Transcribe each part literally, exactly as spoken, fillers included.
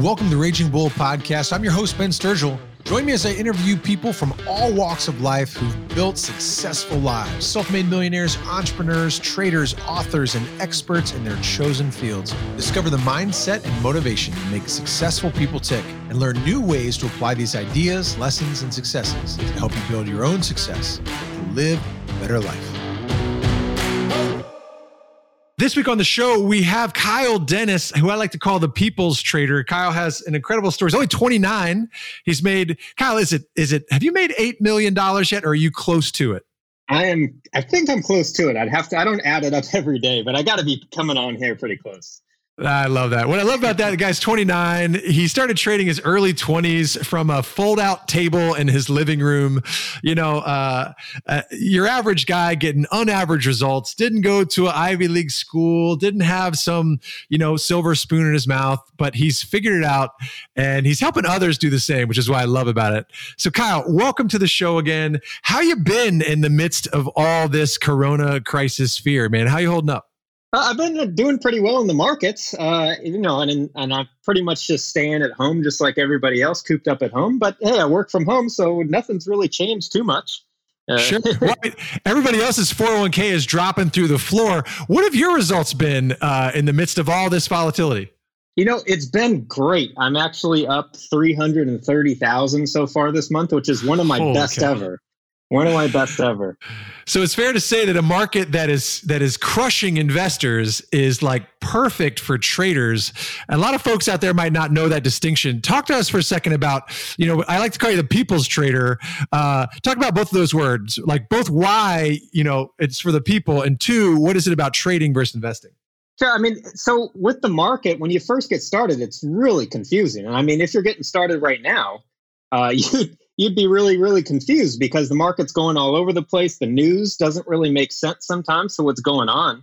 welcome to Raging Bull Podcast. I'm your host, Ben Sturgill. Join me as I interview people from all walks of life who've built successful lives. Self-made millionaires, entrepreneurs, traders, authors, and experts in their chosen fields. Discover the mindset and motivation to make successful people tick and learn new ways to apply these ideas, lessons, and successes to help you build your own success and live a better life. This week on the show, we have Kyle Dennis, who I like to call the people's trader. Kyle has an incredible story. He's only twenty-nine. He's made, Kyle, is it, is it, have you made eight million dollars yet, or are you close to it? I am, I think I'm close to it. I'd have to, I don't add it up every day, but I got to be coming on here pretty close. I love that. What I love about that, the guy's twenty-nine. He started trading his early twenties from a fold-out table in his living room. You know, uh, uh, your average guy getting unaverage results, didn't go to an Ivy League school, didn't have some, you know, silver spoon in his mouth, but he's figured it out and he's helping others do the same, which is what I love about it. So Kyle, welcome to the show again. How you been in the midst of all this Corona crisis fear, man? How you holding up? Uh, I've been doing pretty well in the markets, uh, you know, and and I'm pretty much just staying at home, just like everybody else, cooped up at home. But hey, I work from home, so nothing's really changed too much. Uh, sure. Well, everybody else's four oh one k is dropping through the floor. What have your results been uh, in the midst of all this volatility? You know, it's been great. I'm actually up three hundred thirty thousand so far this month, which is one of my Holy best cow. ever. One of my best ever. So it's fair to say that a market that is that is crushing investors is like perfect for traders. A lot of folks out there might not know that distinction. Talk to us for a second about, you know, I like to call you the people's trader. Uh, talk about both of those words, like both why, you know, it's for the people, and two, what is it about trading versus investing? Sure. I mean, so with the market, when you first get started, it's really confusing. And I mean, if you're getting started right now, uh, you you'd be really, really confused because the market's going all over the place. The news doesn't really make sense sometimes to what's going on.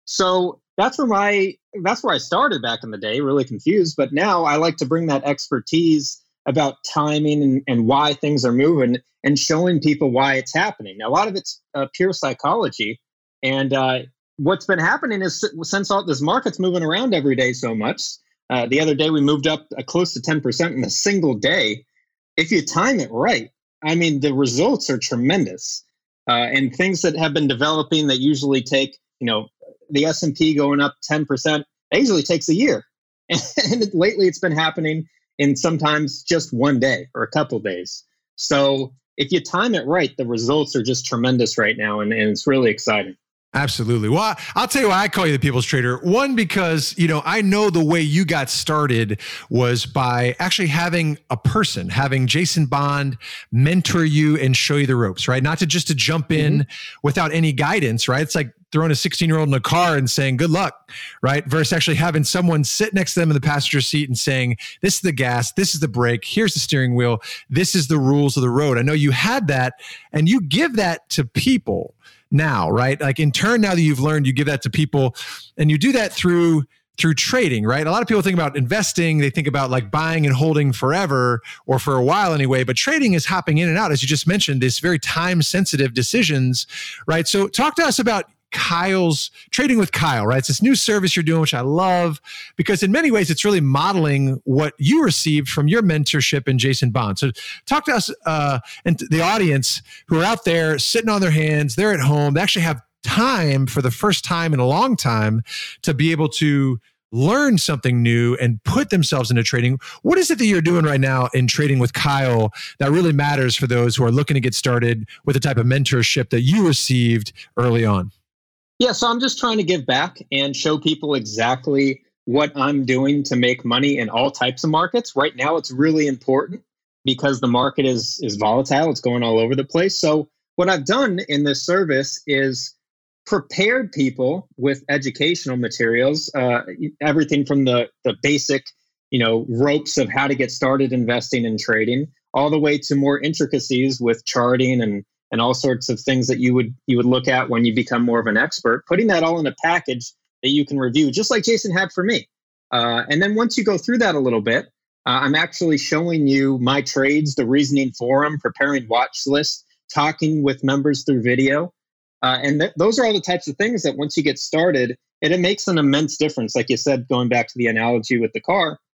So that's where my that's where I started back in the day, really confused. But now I like to bring that expertise about timing and, and why things are moving and showing people why it's happening. Now, a lot of it's uh, pure psychology. And uh, what's been happening is since all this market's moving around every day so much, uh, the other day we moved up uh, close to ten percent in a single day. If you time it right, I mean, the results are tremendous. Uh, and things that have been developing that usually take, you know, the S and P going up ten percent, it usually takes a year. And lately it's been happening in sometimes just one day or a couple days. So if you time it right, the results are just tremendous right now. And, and it's really exciting. Absolutely. Well, I'll tell you why I call you the people's trader. One, because, you know, I know the way you got started was by actually having a person, having Jason Bond mentor you and show you the ropes, right? Not to just to jump in mm-hmm. without any guidance, right? It's like throwing a sixteen-year-old in a car and saying, good luck, right? Versus actually having someone sit next to them in the passenger seat and saying, this is the gas, this is the brake, here's the steering wheel, this is the rules of the road. I know you had that, and you give that to people now, right? Like in turn, now that you've learned, you give that to people, and you do that through through trading, right? A lot of people think about investing. They think about like buying and holding forever or for a while anyway, but trading is hopping in and out, as you just mentioned, this very time sensitive decisions, right? So talk to us about Kyle's Trading with Kyle, right? It's this new service you're doing, which I love because in many ways, it's really modeling what you received from your mentorship in Jason Bond. So talk to us uh, and the audience who are out there sitting on their hands, they're at home, they actually have time for the first time in a long time to be able to learn something new and put themselves into trading. What is it that you're doing right now in Trading with Kyle that really matters for those who are looking to get started with the type of mentorship that you received early on? Yeah, so I'm just trying to give back and show people exactly what I'm doing to make money in all types of markets. Right now, it's really important because the market is is volatile. It's going all over the place. So what I've done in this service is prepared people with educational materials, uh, everything from the, the basic, you know, ropes of how to get started investing and trading, all the way to more intricacies with charting and and all sorts of things that you would you would look at when you become more of an expert, putting that all in a package that you can review, just like Jason had for me. Uh, and then once you go through that a little bit, uh, I'm actually showing you my trades, the reasoning for them, preparing watch lists, talking with members through video. Uh, and th- those are all the types of things that once you get started, it, it makes an immense difference. Like you said, going back to the analogy with the car,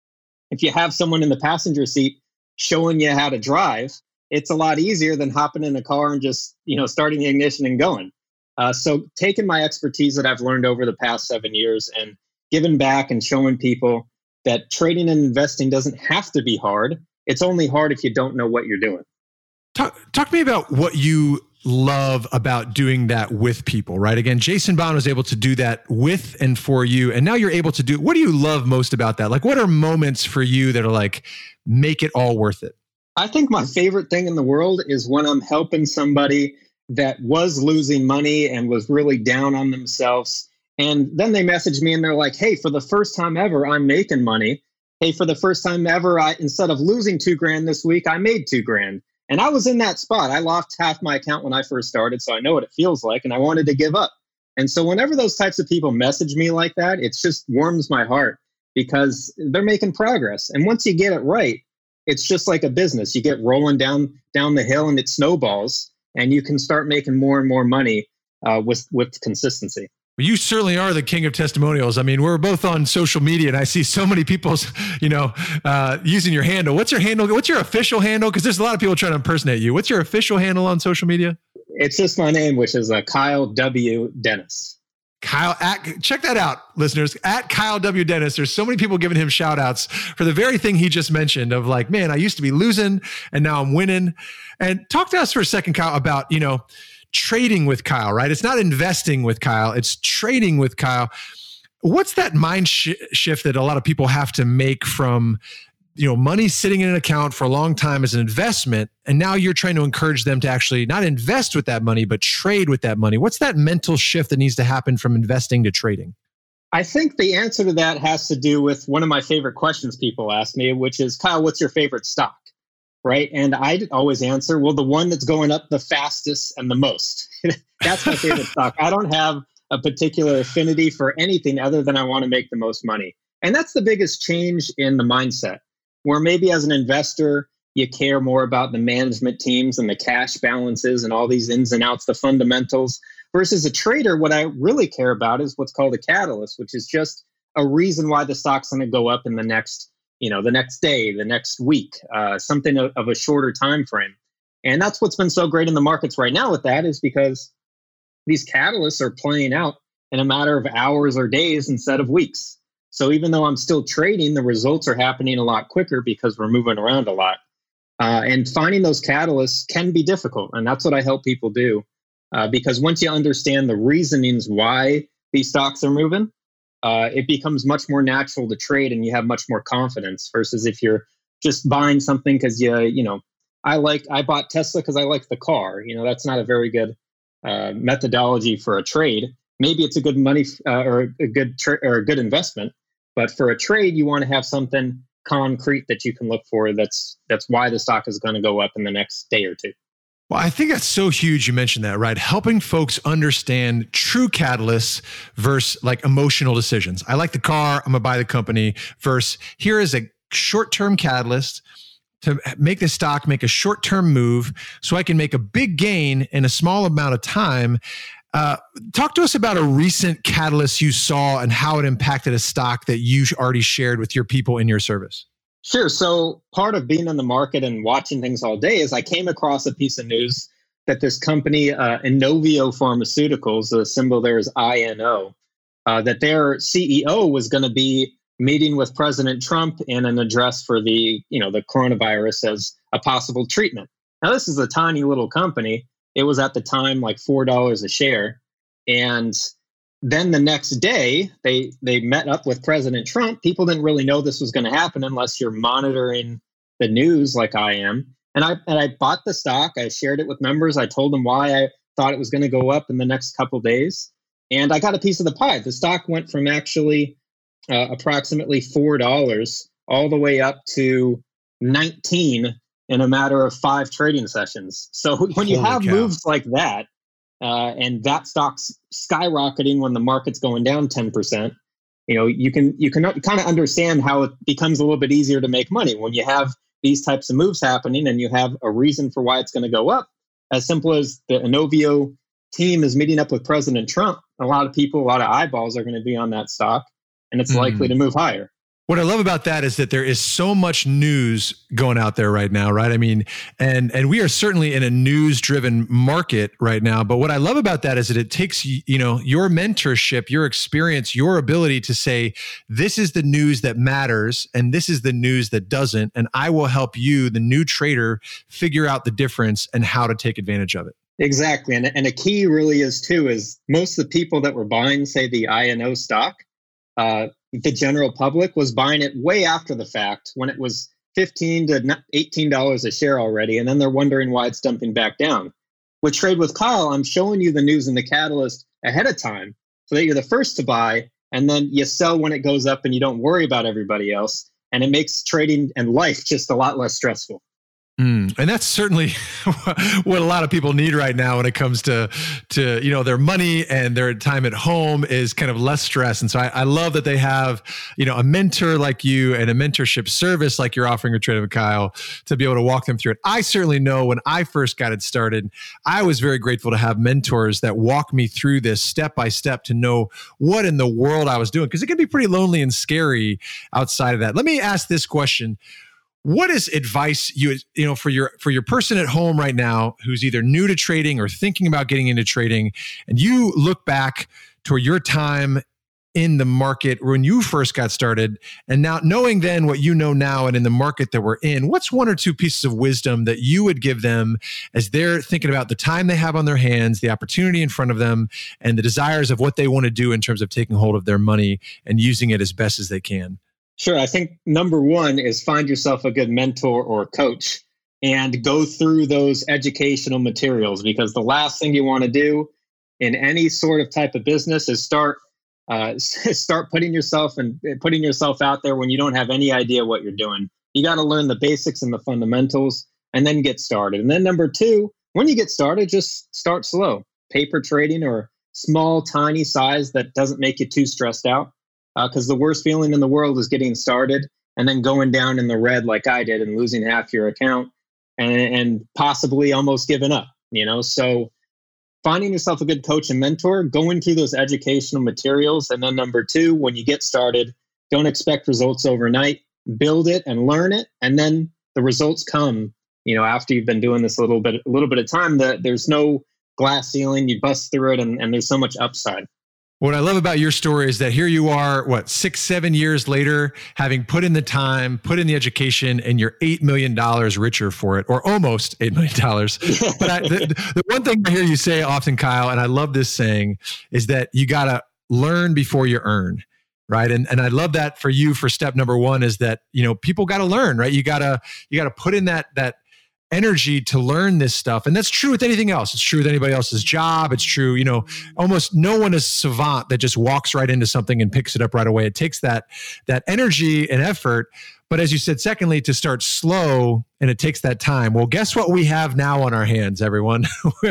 If you have someone in the passenger seat showing you how to drive, it's a lot easier than hopping in a car and just, you know, starting the ignition and going. Uh, so taking my expertise that I've learned over the past seven years and giving back and showing people that trading and investing doesn't have to be hard. It's only hard if you don't know what you're doing. Talk, talk to me about what you love about doing that with people, right? Again, Jason Bond was able to do that with and for you, and now you're able to do, what do you love most about that? Like, what are moments for you that are like, make it all worth it? I think my favorite thing in the world is when I'm helping somebody that was losing money and was really down on themselves. And then they message me and they're like, hey, for the first time ever, I'm making money. Hey, for the first time ever, I, instead of losing two grand this week, I made two grand. And I was in that spot. I lost half my account when I first started, so I know what it feels like, and I wanted to give up. And so whenever those types of people message me like that, it just warms my heart because they're making progress. And once you get it right, it's just like a business. You get rolling down down the hill and it snowballs, and you can start making more and more money uh, with with consistency. You certainly are the king of testimonials. I mean, we're both on social media and I see so many people's, you know, uh, using your handle. What's your handle? What's your official handle? Because there's a lot of people trying to impersonate you. What's your official handle on social media? It's just my name, which is uh, Kyle W. Dennis. Kyle, at, check that out, listeners, at Kyle W. Dennis. There's so many people giving him shout outs for the very thing he just mentioned of like, man, I used to be losing and now I'm winning. And talk to us for a second, Kyle, about, you know, trading with Kyle, right? It's not investing with Kyle, it's trading with Kyle. What's that mind sh- shift that a lot of people have to make from, you know, money sitting in an account for a long time as an investment, and now you're trying to encourage them to actually not invest with that money, but trade with that money? What's that mental shift that needs to happen from investing to trading? I think the answer to that has to do with one of my favorite questions people ask me, which is, Kyle, what's your favorite stock? Right. And I always answer, well, the one that's going up the fastest and the most. That's my favorite stock. I don't have a particular affinity for anything other than I want to make the most money. And that's the biggest change in the mindset, where maybe as an investor, you care more about the management teams and the cash balances and all these ins and outs, the fundamentals, versus a trader. What I really care about is what's called a catalyst, which is just a reason why the stock's going to go up in the next you know, the next day, the next week, uh, something of, of a shorter time frame. And that's what's been so great in the markets right now with that, is because these catalysts are playing out in a matter of hours or days instead of weeks. So even though I'm still trading, the results are happening a lot quicker because we're moving around a lot. Uh, and finding those catalysts can be difficult. And that's what I help people do. Uh, because once you understand the reasonings why these stocks are moving, Uh, it becomes much more natural to trade and you have much more confidence versus if you're just buying something because you, you know, I like, I bought Tesla because I like the car. You know, that's not a very good uh, methodology for a trade. Maybe it's a good money uh, or a good tra- or a good investment, but for a trade, you want to have something concrete that you can look for. That's that's why the stock is going to go up in the next day or two. Well, I think that's so huge. You mentioned that, right? Helping folks understand true catalysts versus like emotional decisions. I like the car, I'm gonna buy the company, versus here is a short-term catalyst to make the stock make a short-term move so I can make a big gain in a small amount of time. Uh, talk to us about a recent catalyst you saw and how it impacted a stock that you already shared with your people in your service. Sure. So part of being in the market and watching things all day is I came across a piece of news that this company, uh, Inovio Pharmaceuticals, the symbol there is I N O, uh, that their C E O was going to be meeting with President Trump in an address for the, you know, the coronavirus as a possible treatment. Now, this is a tiny little company. It was at the time like four dollars a share. And then the next day, they they met up with President Trump. People didn't really know this was going to happen unless you're monitoring the news like I am. And I and I bought the stock. I shared it with members. I told them why I thought it was going to go up in the next couple of days. And I got a piece of the pie. The stock went from actually uh, approximately four dollars all the way up to nineteen in a matter of five trading sessions. So when you Holy have cow. moves like that, Uh, and that stock's skyrocketing when the market's going down ten percent, you know, you can you can kind of understand how it becomes a little bit easier to make money when you have these types of moves happening and you have a reason for why it's going to go up. As simple as the Inovio team is meeting up with President Trump, a lot of people, a lot of eyeballs are going to be on that stock, and it's mm. likely to move higher. What I love about that is that there is so much news going out there right now, right? I mean, and and we are certainly in a news-driven market right now. But what I love about that is that it takes, you know, your mentorship, your experience, your ability to say, this is the news that matters and this is the news that doesn't. And I will help you, the new trader, figure out the difference and how to take advantage of it. Exactly. And, and a key really is too, is most of the people that were buying, say, the I N O stock, uh, the general public was buying it way after the fact when it was fifteen to eighteen dollars a share already. And then they're wondering why it's dumping back down. With Trade with Kyle, I'm showing you the news and the catalyst ahead of time so that you're the first to buy. And then you sell when it goes up and you don't worry about everybody else. And it makes trading and life just a lot less stressful. Mm, and that's certainly what a lot of people need right now when it comes to, to, you know, their money and their time at home is kind of less stress. And so I, I love that they have, you know, a mentor like you and a mentorship service like you're offering with Trade with Kyle to be able to walk them through it. I certainly know when I first got it started, I was very grateful to have mentors that walk me through this step by step to know what in the world I was doing, because it can be pretty lonely and scary outside of that. Let me ask this question. What is advice you you know for your for your person at home right now who's either new to trading or thinking about getting into trading, and you look back to your time in the market when you first got started, and now knowing then what you know now and in the market that we're in, what's one or two pieces of wisdom that you would give them as they're thinking about the time they have on their hands, the opportunity in front of them, and the desires of what they want to do in terms of taking hold of their money and using it as best as they can? Sure. I think number one is find yourself a good mentor or coach and go through those educational materials, because the last thing you want to do in any sort of type of business is start uh, start putting yourself and putting yourself out there when you don't have any idea what you're doing. You got to learn the basics and the fundamentals and then get started. And then number two, when you get started, just start slow. Paper trading or small, tiny size that doesn't make you too stressed out. Because uh, the worst feeling in the world is getting started and then going down in the red like I did and losing half your account and, and possibly almost giving up, you know? So finding yourself a good coach and mentor, going through those educational materials. And then number two, when you get started, don't expect results overnight, build it and learn it. And then the results come, you know, after you've been doing this a little bit, a little bit of time. That there's no glass ceiling, you bust through it, and, and there's so much upside. What I love about your story is that here you are, what, six, seven years later, having put in the time, put in the education, and you're eight million dollars richer for it, or almost eight million dollars. But I, the, the one thing I hear you say often, Kyle, and I love this saying, is that you got to learn before you earn. Right. And and I love that for you for step number one is that, you know, people got to learn, right? You got to, you got to put in that, that, energy to learn this stuff. And that's true with anything else. It's true with anybody else's job. It's true, you know, almost no one is savant that just walks right into something and picks it up right away. It takes that, that energy and effort. But as you said, secondly, to start slow, and it takes that time. Well, guess what we have now on our hands, everyone?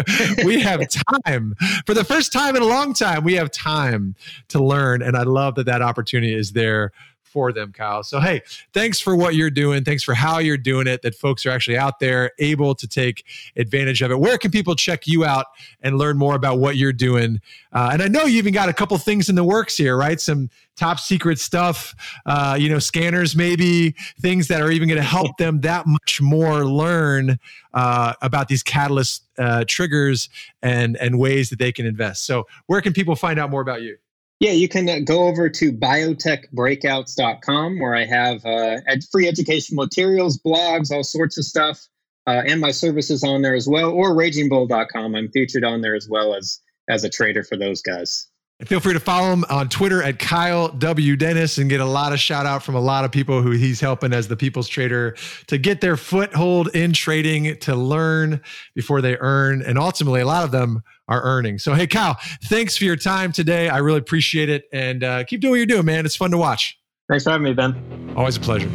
We have time. For the first time in a long time, we have time to learn. And I love that that opportunity is there for them, Kyle. So, hey, thanks for what you're doing. Thanks for how you're doing it, that folks are actually out there able to take advantage of it. Where can people check you out and learn more about what you're doing? Uh, and I know you even got a couple things in the works here, right? Some top secret stuff, uh, you know, scanners, maybe things that are even going to help them that much more learn uh, about these catalyst uh, triggers and, and ways that they can invest. So where can people find out more about you? Yeah, you can uh, go over to biotech breakouts dot com, where I have uh, ed- free education materials, blogs, all sorts of stuff, uh, and my services on there as well, or raging bull dot com. I'm featured on there as well as as a trader for those guys. And feel free to follow him on Twitter at Kyle W. Dennis and get a lot of shout out from a lot of people who he's helping as the people's trader to get their foothold in trading, to learn before they earn. And ultimately, a lot of them are earning. So, hey, Kyle, thanks for your time today. I really appreciate it. And uh, keep doing what you're doing, man. It's fun to watch. Thanks for having me, Ben. Always a pleasure.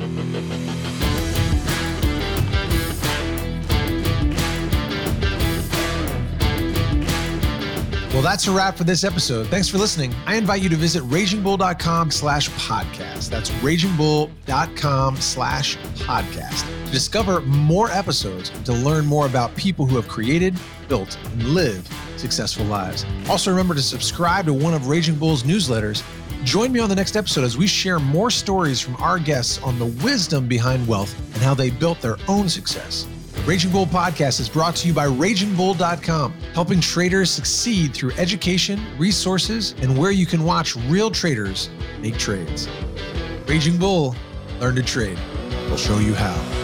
Well, that's a wrap for this episode. Thanks for listening. I invite you to visit ragingbull.com slash podcast. That's ragingbull.com slash podcast to discover more episodes and to learn more about people who have created, built, and lived successful lives. Also, remember to subscribe to one of Raging Bull's newsletters. Join me on the next episode as we share more stories from our guests on the wisdom behind wealth and how they built their own success. The Raging Bull podcast is brought to you by raging bull dot com, helping traders succeed through education, resources, and where you can watch real traders make trades. Raging Bull, learn to trade. We'll show you how.